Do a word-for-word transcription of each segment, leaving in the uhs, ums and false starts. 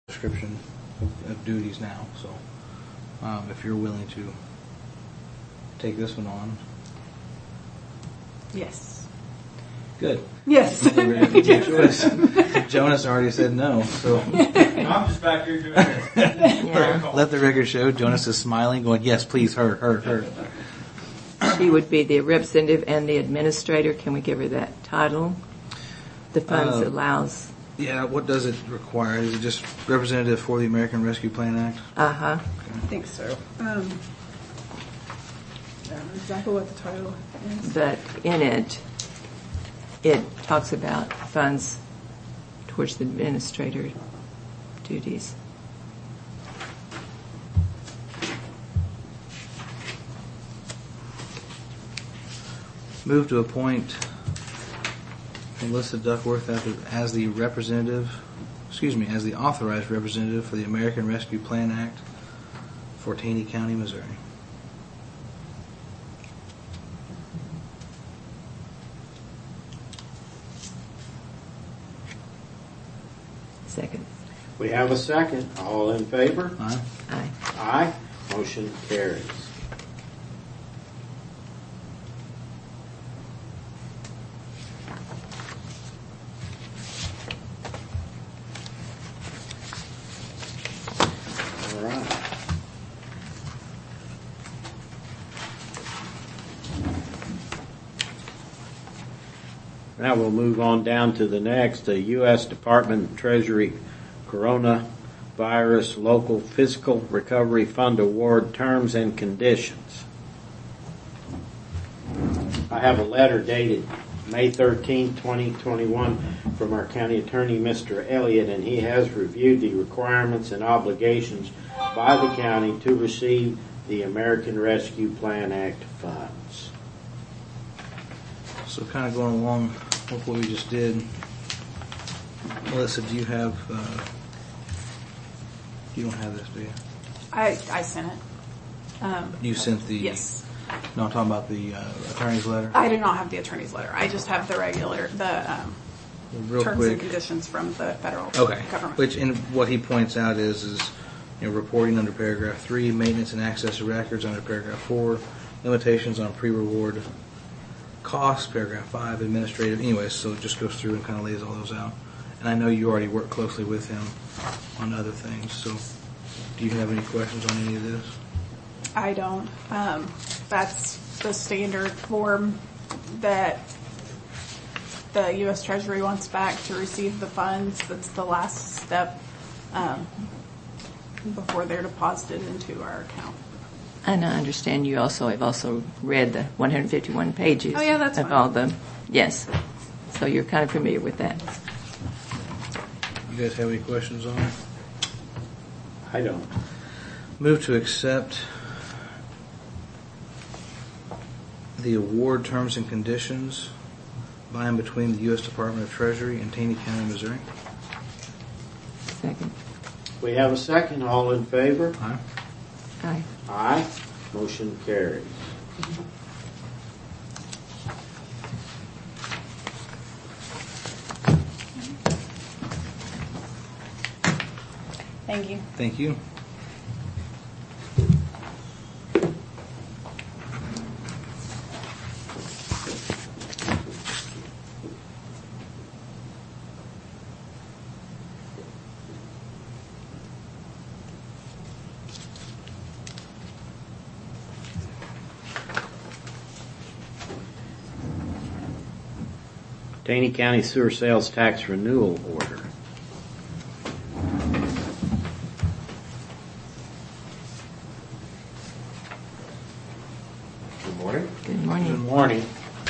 description of, of duties now. So um, if you're willing to take this one on. Yes. Good. Yes. Jonas, Jonas already said no. So I'm just back here doing this. Yeah. Let the record show Jonas is smiling, going, yes, please, her, her, her. She would be the representative and the administrator. Can we give her that title? The funds Uh, allows. Yeah, what does it require? Is it just representative for the American Rescue Plan Act? Uh-huh. I think so. Um, I don't know exactly what the title is. But in it, it talks about funds towards the administrator duties. Move to appoint Melissa Duckworth as the, as the representative, excuse me, as the authorized representative for the American Rescue Plan Act for Taney County, Missouri. Second. We have a second. All in favor? Aye. Aye. Aye. Motion carries. All right. Now we'll move on down to the next, the U S Department of Treasury Coronavirus Local Fiscal Recovery Fund Award Terms and Conditions. I have a letter dated May thirteenth, twenty twenty-one from our county attorney, Mister Elliott, and he has reviewed the requirements and obligations by the county to receive the American Rescue Plan Act funds. So kind of going along with what we just did, Melissa, do you have, uh, you don't have this, do you? I, I sent it. Um, You sent the, yes. no, I'm talking about the uh, attorney's letter. I do not have the attorney's letter. I just have the regular, the um, Real terms quick. and conditions from the federal Okay. government. Which, in what he points out is, is, you know, reporting under paragraph three, maintenance and access to records under paragraph four, limitations on pre-reward costs, paragraph five, administrative. Anyways, so it just goes through and kind of lays all those out. And I know you already work closely with him on other things. So, do you have any questions on any of this? I don't. Um, that's the standard form that the U S Treasury wants back to receive the funds. That's the last step um, before they're deposited into our account. And I understand you also have also read the one hundred fifty-one pages Oh, yeah, that's of fine. all the, yes. So you're kind of familiar with that. You guys have any questions on it? I don't. Move to accept the award terms and conditions by and between the U S Department of Treasury and Taney County, Missouri. Second. We have a second. All in favor? Aye. Aye. Aye. Motion carries. Thank you. Thank you. Taney County Sewer Sales Tax Renewal Order. Good morning. Good Good morning. morning.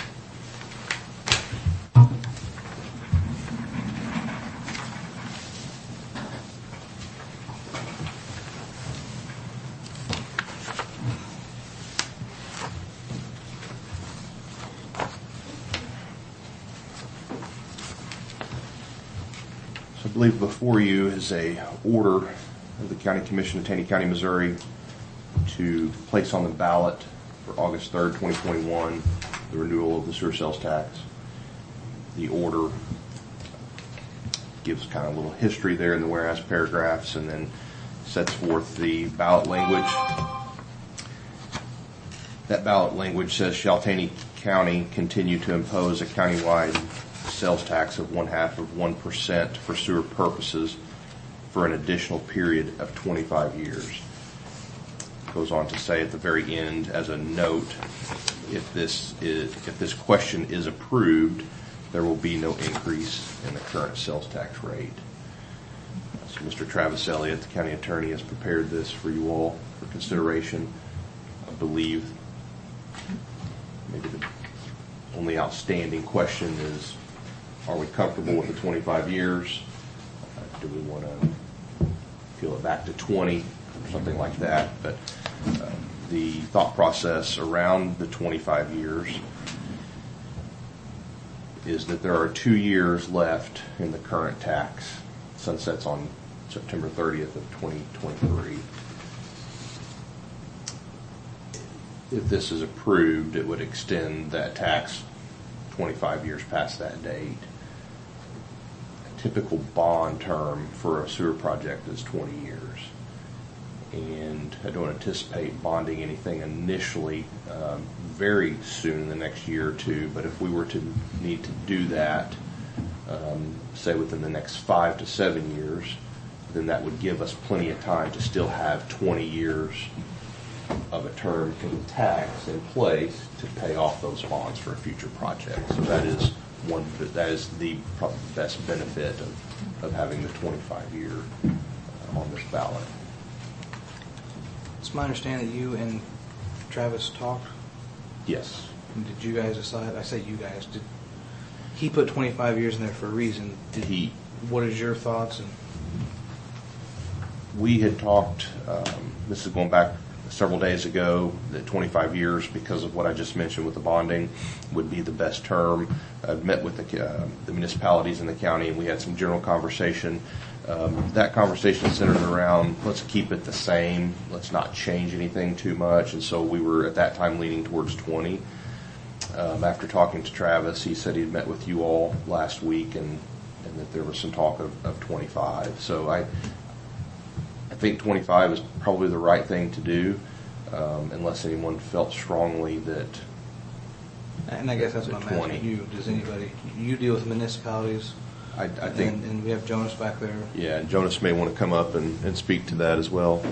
So I believe before you is a order of the County Commission of Taney County, Missouri to place on the ballot for August third, twenty twenty-one, the renewal of the sewer sales tax. The order gives kind of a little history there in the whereas paragraphs, and then sets forth the ballot language. That ballot language says, shall Taney County continue to impose a countywide sales tax of one half of one percent for sewer purposes for an additional period of twenty-five years. Goes on to say at the very end, as a note, if this is, if this question is approved, there will be no increase in the current sales tax rate. So Mister Travis Elliott, the county attorney, has prepared this for you all for consideration. I believe maybe the only outstanding question is, are we comfortable with the twenty-five years? Uh, do we want to peel it back to twenty or something like that? But uh, the thought process around the twenty-five years is that there are two years left in the current tax. Sunsets on September thirtieth of twenty twenty-three. If this is approved, it would extend that tax twenty-five years past that date. A typical bond term for a sewer project is twenty years. And I don't anticipate bonding anything initially um, very soon in the next year or two, but if we were to need to do that, um, say within the next five to seven years, then that would give us plenty of time to still have twenty years of a term in the tax in place to pay off those bonds for a future project. So that is one. That is the probably best benefit of, of having the twenty-five year uh, on this ballot. It's my understanding that you and Travis talked. Yes. And did you guys decide? I say you guys. Did he put twenty-five years in there for a reason? Did He. What is your thoughts? And We had talked. Um, this is going back several days ago. That twenty-five years, because of what I just mentioned with the bonding, would be the best term. I've met with the, uh, the municipalities in the county, and we had some general conversation. Um, that conversation centered around, let's keep it the same, let's not change anything too much, and so we were at that time leaning towards twenty. Um, after talking to Travis, he said he'd met with you all last week, and, and that there was some talk of, of twenty-five. So I, I think twenty-five is probably the right thing to do, um, unless anyone felt strongly that. and I guess that's what I'm twenty. asking you. Does anybody? You deal with municipalities. I, I think. And, and we have Jonas back there. Yeah, Jonas may want to come up and, and speak to that as well.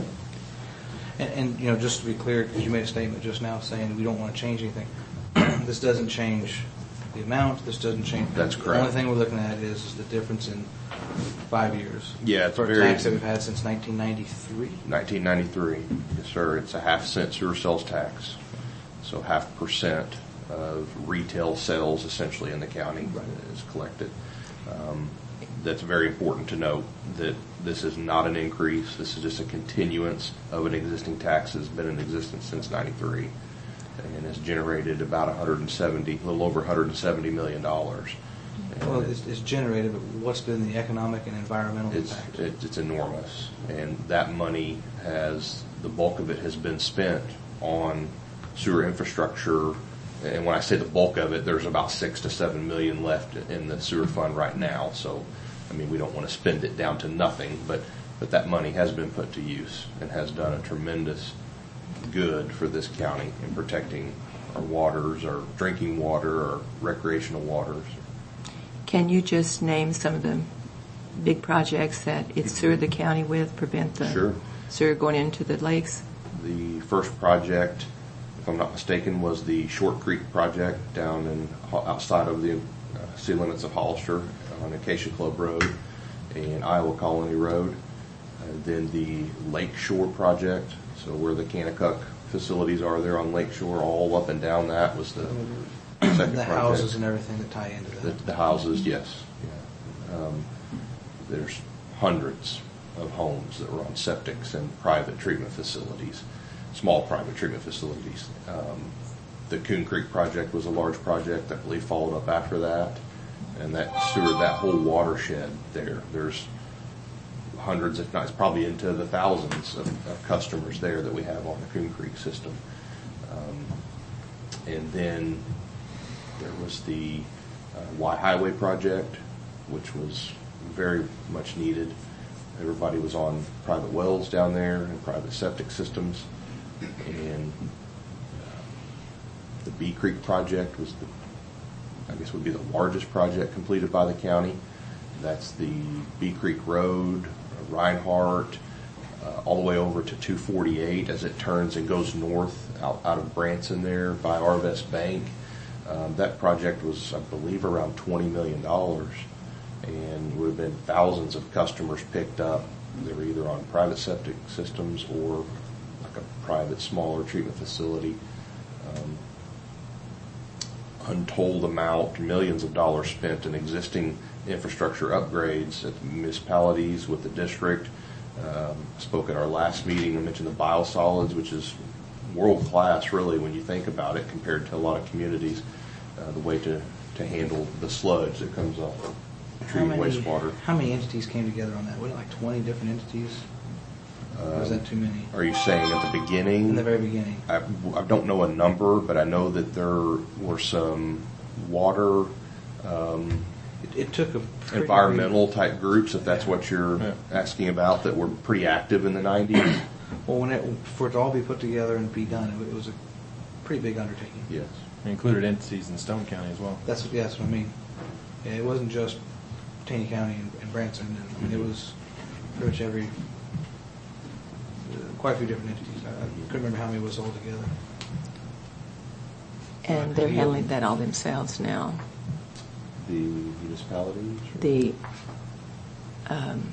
And, and, you know, just to be clear, because you made a statement just now saying we don't want to change anything. This doesn't change the amount. This doesn't change. That's The correct. only thing we're looking at is, is the difference in five years. Yeah, it's for a very- tax that we've had since nineteen ninety-three. nineteen ninety-three, yes, sir. It's a half cent sewer sales tax, so half percent of retail sales essentially in the county is collected. Um, that's very important to note that this is not an increase. This is just a continuance of an existing tax that's been in existence since ninety-three, and has generated about one hundred seventy, a little over one hundred seventy million dollars. Well, it's, it's generated, but what's been the economic and environmental It's, impact? it, it's enormous, and that money has, the bulk of it has been spent on sewer infrastructure. And when I say the bulk of it, there's about six to seven million left in the sewer fund right now. So, I mean, we don't want to spend it down to nothing, but, but that money has been put to use and has done a tremendous good for this county in protecting our waters, our drinking water, our recreational waters. Can you just name some of the big projects that it served the county with, prevent the Sure. sewer going into the lakes? The first project, if I'm not mistaken, was the Short Creek project down in outside of the uh, city limits of Hollister on Acacia Club Road and Iowa Colony Road. And then the Lake Shore project, so where the Kanakuk facilities are there on Lake Shore, all up and down that was the second The project. houses and everything that tie into The, that. the houses, yes. Yeah. Um, there's hundreds of homes that were on septics and private treatment facilities, small private treatment facilities. Um, the Coon Creek project was a large project, I believe, followed up after that, and that sewered that whole watershed there. There's hundreds, if not, it's probably into the thousands of, of customers there that we have on the Coon Creek system. Um, and then there was the uh, Y Highway project, which was very much needed. Everybody was on private wells down there and private septic systems. And uh, the Bee Creek project was the, I guess would be the largest project completed by the county. That's the Bee Creek Road, Reinhardt, uh, all the way over to two forty-eight as it turns and goes north out, out of Branson there by Arvest Bank. Um, that project was, I believe, around twenty million dollars, and would have been thousands of customers picked up. They were either on private septic systems or like a private, smaller treatment facility. Um, untold amount, millions of dollars spent in existing infrastructure upgrades at the municipalities with the district. Um, spoke at our last meeting. I mentioned the biosolids, which is world class, really, when you think about it, compared to a lot of communities. Uh, the way to, to handle the sludge that comes off of treating wastewater. How many entities came together on that? Was it like twenty different entities? Or was that too many? Are you saying at the beginning? In the very beginning. I, I don't know a number, but I know that there were some water, um, It, it took a pretty environmental type groups, if that's what you're Yeah. asking about, that were pretty active in the nineties. big- Well, when it, for it to all be put together and be done, it, it was a pretty big undertaking. Yes. It included entities in Stone County as well. That's what, yeah, that's what I mean. Yeah, it wasn't just Taney County and, and Branson. And, I mean, it was pretty much every, uh, quite a few different entities. I, I couldn't remember how many was all together. And they're handling that all themselves now. The municipalities? The, um,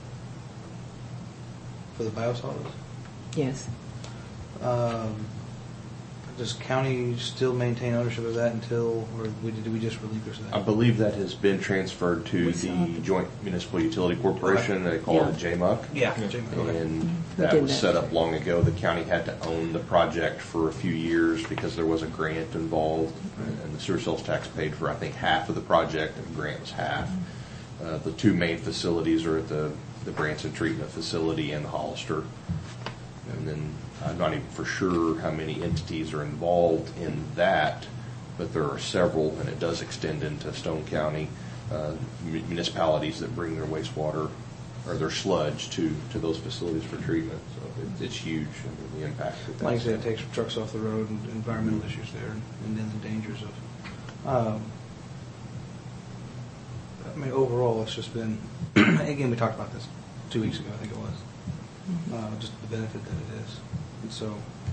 For the biosolids. yes, Um, does county still maintain ownership of that until, or we, did we just relinquish that? I believe that has been transferred to We saw the it. Joint Municipal Utility Corporation. They call it J M U C. Yeah. And We that did was that. set up long ago. The county had to own the project for a few years because there was a grant involved, and the sewer sales tax paid for, I think, half of the project, and the grant was half. Uh, the two main facilities are at the, the Branson Treatment Facility and the Hollister. And then I'm not even for sure how many entities are involved in that, but there are several, and it does extend into Stone County, uh, municipalities that bring their wastewater or their sludge to, to those facilities for treatment. So it, it's huge, I mean, the impact. That Like I that's said, it takes trucks off the road and environmental issues there, and then the dangers of. Um, I mean, overall, it's just been. Again, we talked about this two weeks ago, I think it was. Uh, just the benefit that it is, and so.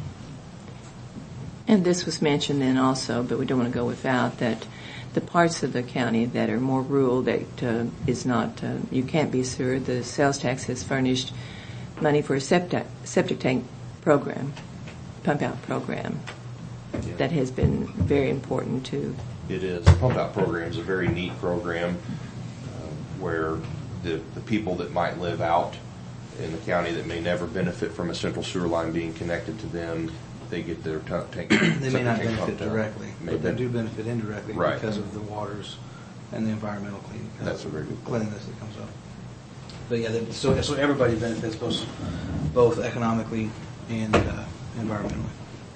and this was mentioned then also, but we don't want to go without that. The parts of the county that are more rural, that uh, is not, uh, you can't be sewered. The sales tax has furnished money for a septic septic tank program, pump out program, Yeah. that has been very important to. It is. The Pump Out Program is a very neat program um, where the, the people that might live out in the county that may never benefit from a central sewer line being connected to them, they get their t- tank. They may not septic tank benefit pumped out. directly, May but they ben- do benefit indirectly Right. because of the waters and the environmental cleaning. uh, That's a very good point. cleanliness that comes up. But yeah, that- so so everybody benefits both both economically and uh, environmentally.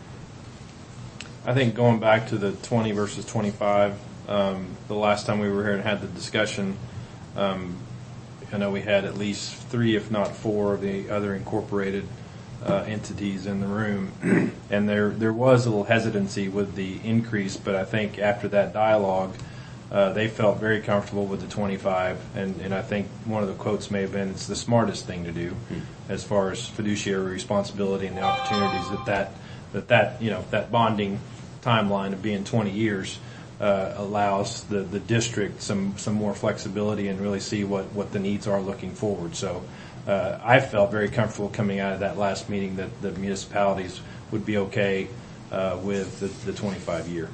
I think going back to the twenty versus twenty-five, um, the last time we were here and had the discussion, um, I know we had at least three, if not four, of the other incorporated uh, entities in the room, and there there was a little hesitancy with the increase, but I think after that dialogue, uh, they felt very comfortable with the twenty-five, and, and I think one of the quotes may have been, it's the smartest thing to do as far as fiduciary responsibility and the opportunities that that, that, that you know, that bonding timeline of being twenty years uh, allows the, the district some, some more flexibility and really see what, what the needs are looking forward. So uh, I felt very comfortable coming out of that last meeting that the municipalities would be okay uh, with the, the twenty-five year.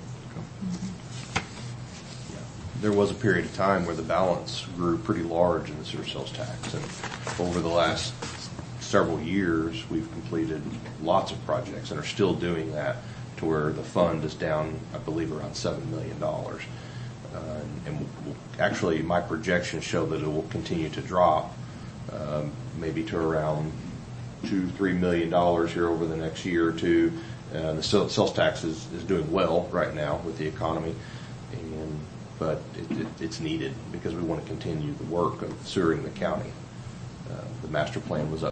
There was a period of time where the balance grew pretty large in the sewer sales tax, and over the last several years, we've completed lots of projects and are still doing that, to where the fund is down, I believe, around seven million dollars. Uh, and we'll, actually, my projections show that it will continue to drop, um, maybe to around two, three million dollars here over the next year or two. Uh, the sales tax is, is doing well right now with the economy, and but it, it, it's needed because we want to continue the work of sewering the county. Uh, the master plan was up